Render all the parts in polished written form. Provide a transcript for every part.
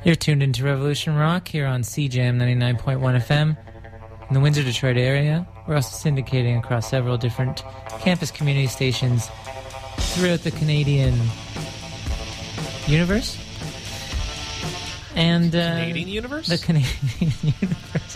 You're tuned into Revolution Rock here on CJAM 99.1 FM in the Windsor, Detroit area. We're also syndicating across several different campus community stations throughout the Canadian universe. And Canadian universe? The Canadian universe.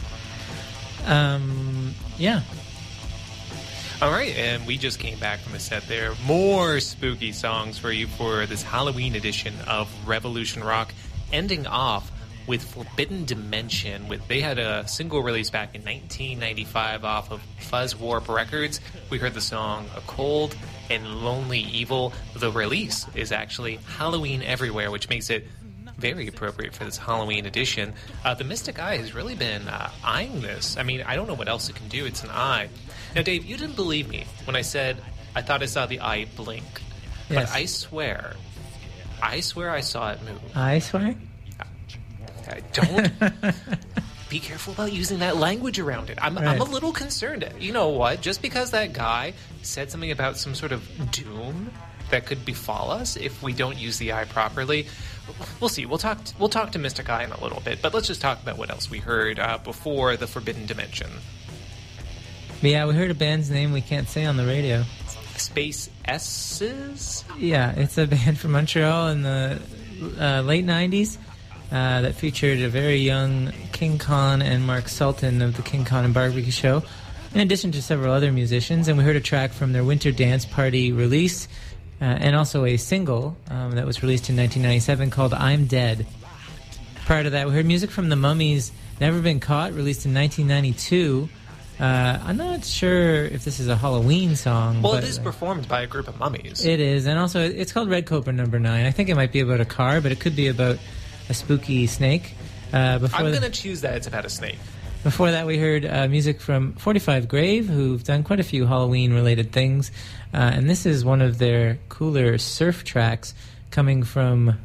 Yeah. All right, and we just came back from a set there. More spooky songs for you for this Halloween edition of Revolution Rock, ending off with Forbidden Dimension. They had a single release back in 1995 off of Fuzz Warp Records. We heard the song A Cold and Lonely Evil. The release is actually Halloween Everywhere, which makes it very appropriate for this Halloween edition. The Mystic Eye has really been eyeing this. I mean, I don't know what else it can do. It's an eye. Now, Dave, you didn't believe me when I said I thought I saw the eye blink. Yes. But I swear I saw it move. I swear? Don't be careful about using that language around it. I'm a little concerned. You know what? Just because that guy said something about some sort of doom that could befall us if we don't use the eye properly, we'll see. We'll talk to Mystic Eye in a little bit, but let's just talk about what else we heard before the Forbidden Dimension. Yeah, we heard a band's name we can't say on the radio. Space S's? Yeah, it's a band from Montreal in the late 90s that featured a very young King Khan and Mark Sultan of the King Khan and Barbecue Show, in addition to several other musicians. And we heard a track from their Winter Dance Party release, and also a single that was released in 1997 called I'm Dead. Prior to that, we heard music from the Mummies' Never Been Caught, released in 1992. I'm not sure if this is a Halloween song. Well, it is performed by a group of mummies. It is, and also it's called Red Cobra Number 9. I think it might be about a car, but it could be about a spooky snake. I'm going to choose that it's about a snake. Before that, we heard music from 45 Grave, who've done quite a few Halloween-related things. And this is one of their cooler surf tracks coming from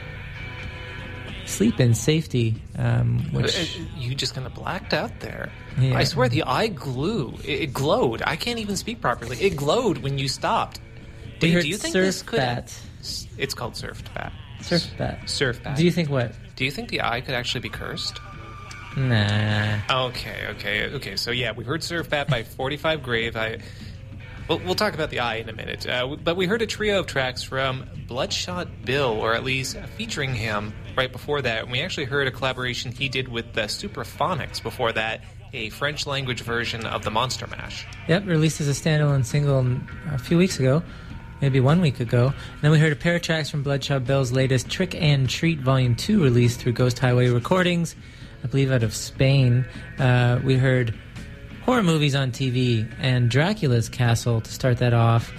Sleep in Safety, which... You just kind of blacked out there. Yeah. I swear the eye it glowed. I can't even speak properly. It glowed when you stopped. Do you think this could... Bat. It's called Surf Bat. Surf Bat. Surf Bat. Do you think what? Do you think the eye could actually be cursed? Nah. Okay. So yeah, we heard Surf Bat by 45 Grave. We'll talk about the eye in a minute. But we heard a trio of tracks from Bloodshot Bill, or at least featuring him right before that. And we actually heard a collaboration he did with the Superphonics before that, a French language version of the Monster Mash. Yep, released as a standalone single a few weeks ago, maybe 1 week ago. And then we heard a pair of tracks from Bloodshot Bill's latest Trick and Treat Volume 2 released through Ghost Highway Recordings, I believe out of Spain. We heard horror movies on TV and Dracula's Castle to start that off.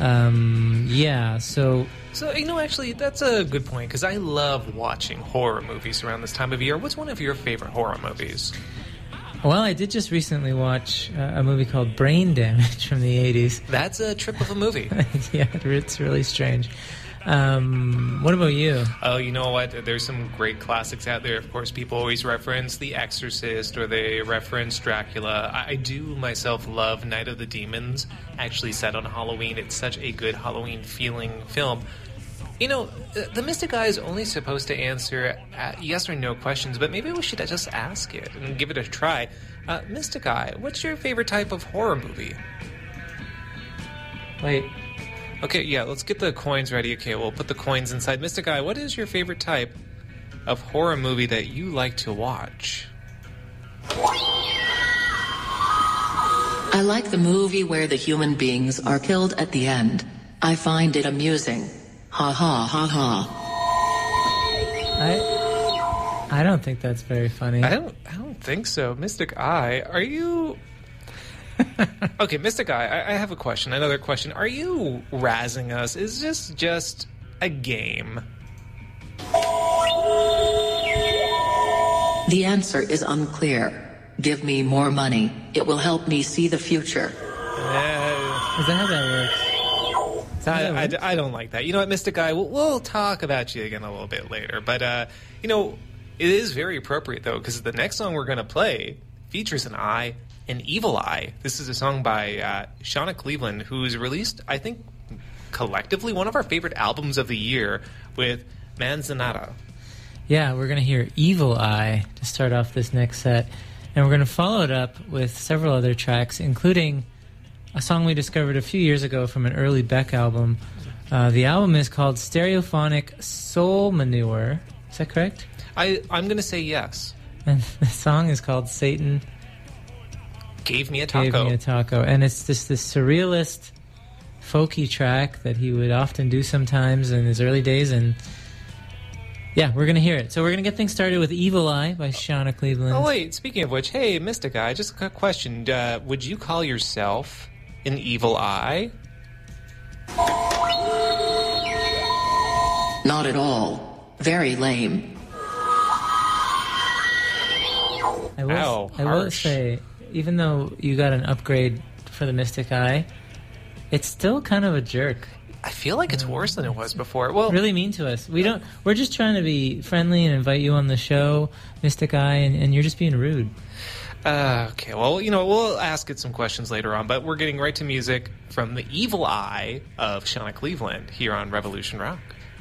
So, actually, that's a good point, because I love watching horror movies around this time of year. What's one of your favorite horror movies? Well, I did just recently watch a movie called Brain Damage from the 80s. That's a trip of a movie. Yeah, it's really strange. What about you? Oh, you know what? There's some great classics out there. Of course, people always reference The Exorcist, or they reference Dracula. I do myself love Night of the Demons, actually set on Halloween. It's such a good Halloween-feeling film. You know, the Mystic Eye is only supposed to answer yes or no questions, but maybe we should just ask it and give it a try. Mystic Eye, what's your favorite type of horror movie? Wait. Okay, yeah, let's get the coins ready. Okay, we'll put the coins inside. Mystic Eye, what is your favorite type of horror movie that you like to watch? I like the movie where the human beings are killed at the end. I find it amusing. Ha ha ha ha. I don't think that's very funny. I don't think so. Mystic Eye, are you... Okay, Mystic Eye, I have a question, another question. Are you razzing us? Is this just a game? The answer is unclear. Give me more money. It will help me see the future. Is that how that works? I don't like that. You know what, Mystic Eye, we'll talk about you again a little bit later. But, it is very appropriate, though, because the next song we're going to play features an eye, an evil eye. This is a song by Shauna Cleveland, who's released, I think, collectively one of our favorite albums of the year with Manzanata. Yeah, we're going to hear Evil Eye to start off this next set. And we're going to follow it up with several other tracks, including a song we discovered a few years ago from an early Beck album. The album is called Stereophonic Soul Manure. Is that correct? I'm going to say yes. And the song is called Satan Gave Me a Taco. Gave Me a Taco. And it's just this surrealist, folky track that he would often do sometimes in his early days. And yeah, we're going to hear it. So we're going to get things started with Evil Eye by Shauna Cleveland. Oh, wait. Speaking of which, hey, Mystic Eye, just a question. Would you call yourself an evil eye? Not at all. Very lame. I will say, even though you got an upgrade for the Mystic Eye, it's still kind of a jerk. I feel like it's worse than it was before. Well, really mean to us. We're just trying to be friendly and invite you on the show, Mystic Eye, and you're just being rude. Okay, well, we'll ask it some questions later on, but we're getting right to music from the Evil Eye of Shauna Cleveland here on Revolution Rock.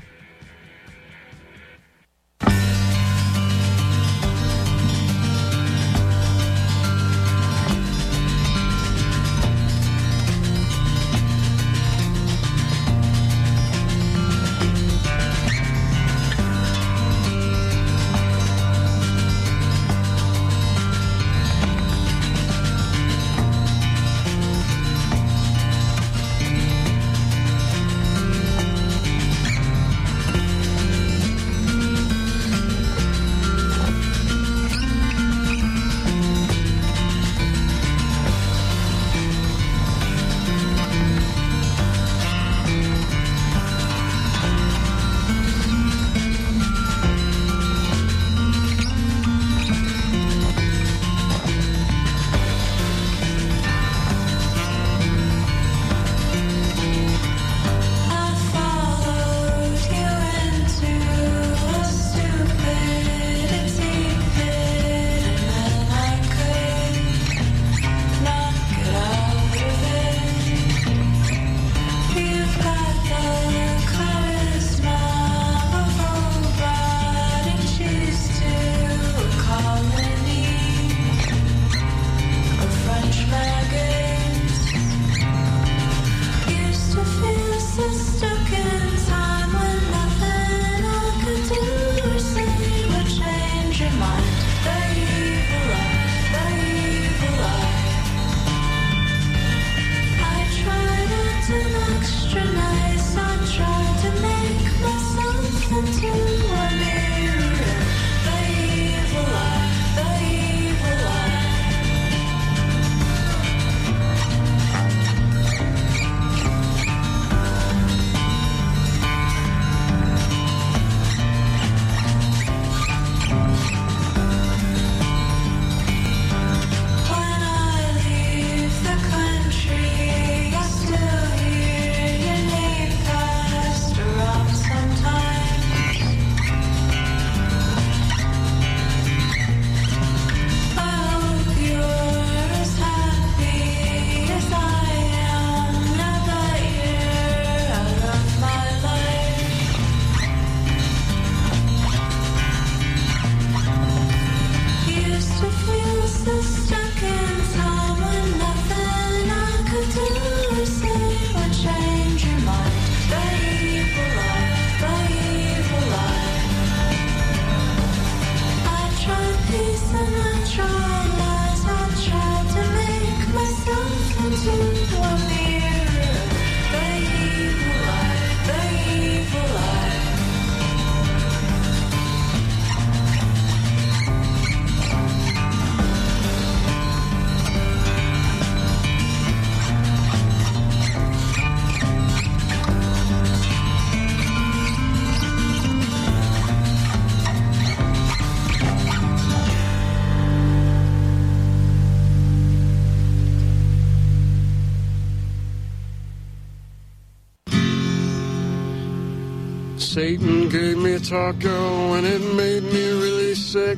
Satan gave me a taco and it made me really sick.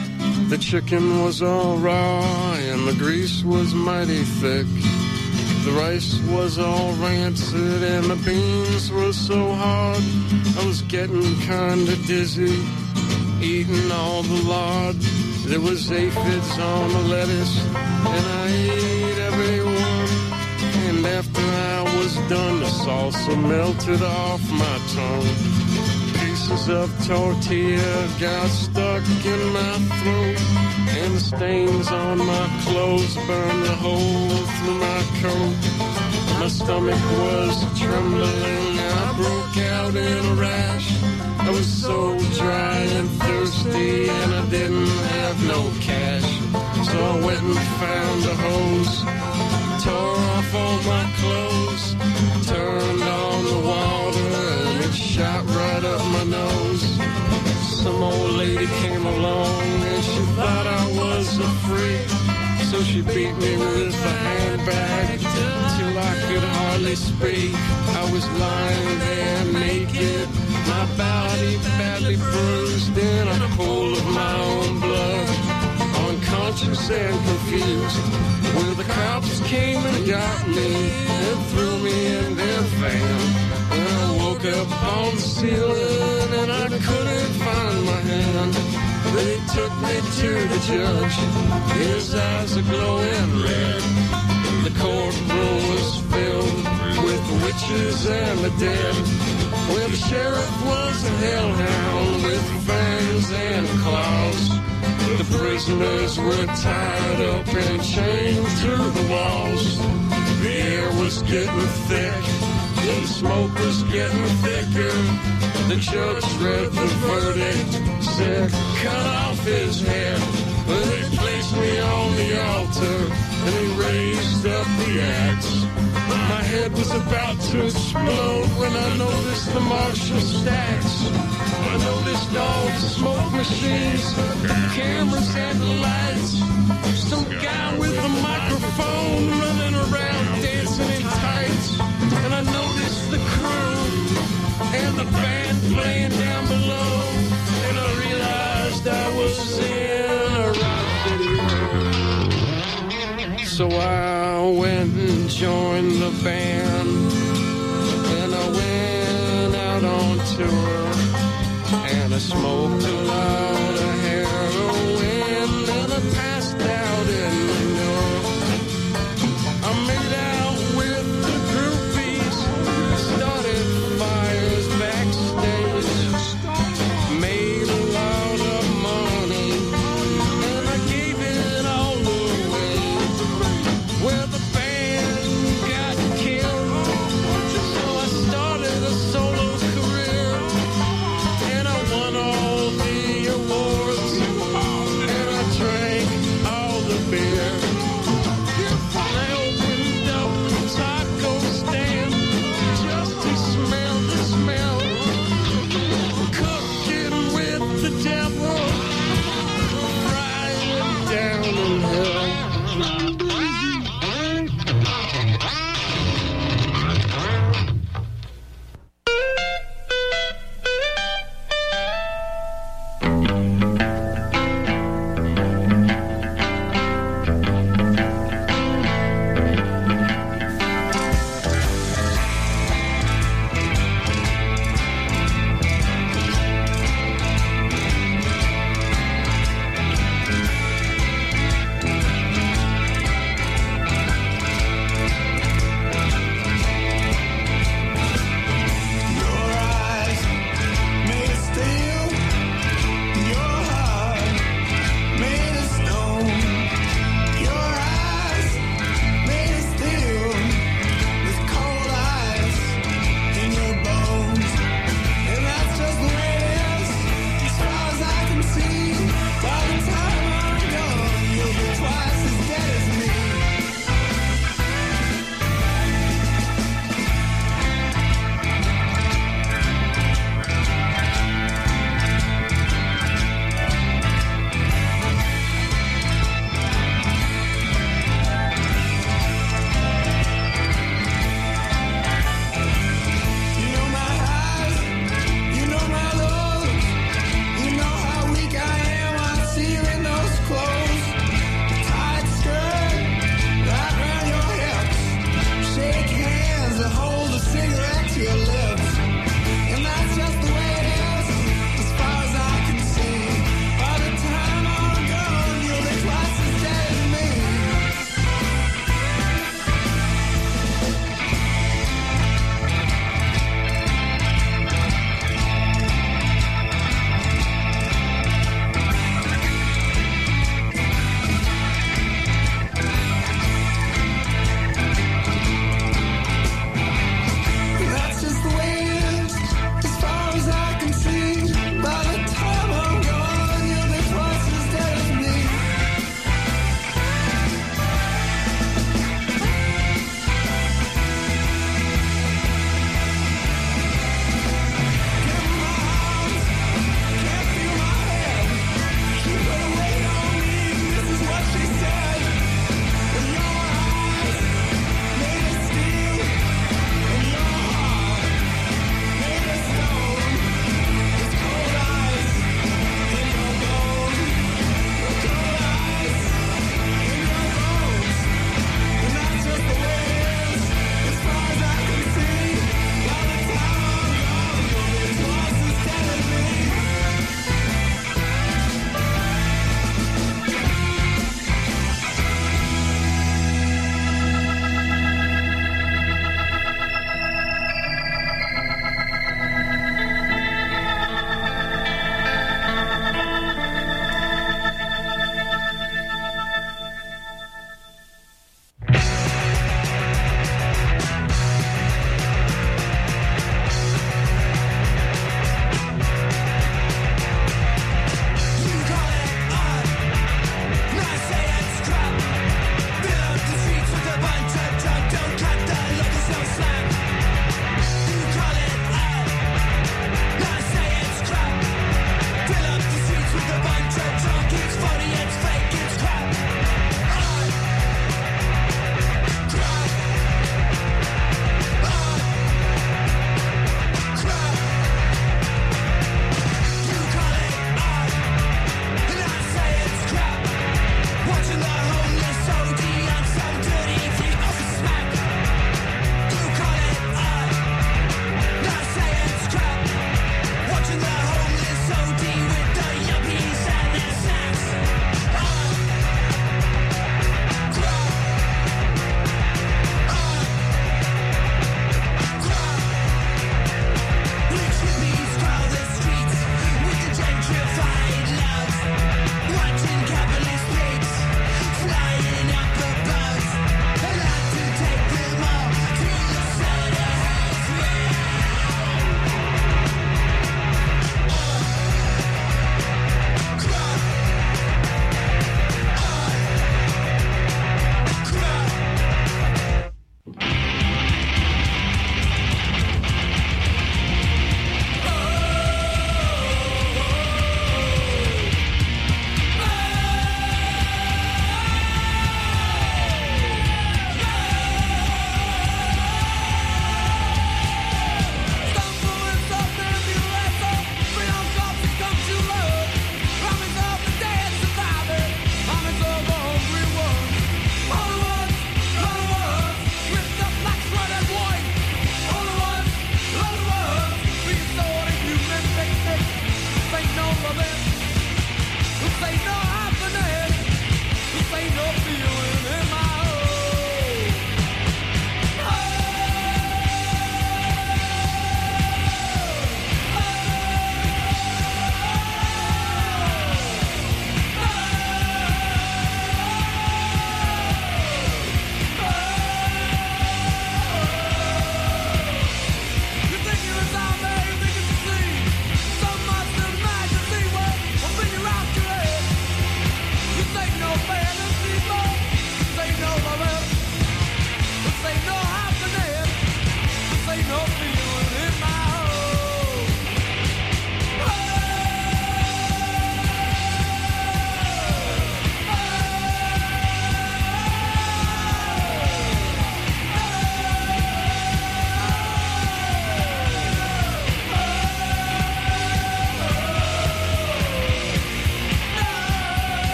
The chicken was all raw and the grease was mighty thick. The rice was all rancid and the beans were so hard I was getting kinda dizzy. eating all the lard. There was aphids on the lettuce, and I ate every one. And after I was done, the salsa melted off my tongue. Pieces of tortilla got stuck in my throat, and the stains on my clothes burned a hole through my coat. My stomach was trembling, I broke out in a rash. I was so dry and thirsty, and I didn't have no cash. So I went and found a hose, tore off all my clothes, turned on the water, and it shot right up my nose. Some old lady came along, and she thought I was a freak. So she beat me with a handbag till I could hardly speak. I was lying there naked, my body badly bruised in a pool of my own blood, unconscious and confused. Well, the cops came and got me and threw me in their van. And I woke up on the ceiling and I couldn't find my hand. They took me to the judge, his eyes are glowing red. The courtroom was filled with witches and the dead. Well, the sheriff was a hellhound with fangs and claws. The prisoners were tied up and chained to the walls. The air was getting thick, the smoke was getting thicker. The judge read the verdict, said, cut off his head. Well, they placed me on the altar, and he raised up the axe. My head was about to explode when I noticed the Marshall stacks. I noticed all the smoke machines, cameras and lights. Some guy with a microphone running around dancing in tights. And I noticed the crew and the band playing down below. And I realized I was in a rock video. So I went and joined the band, and I went out on tour, and I smoked a lot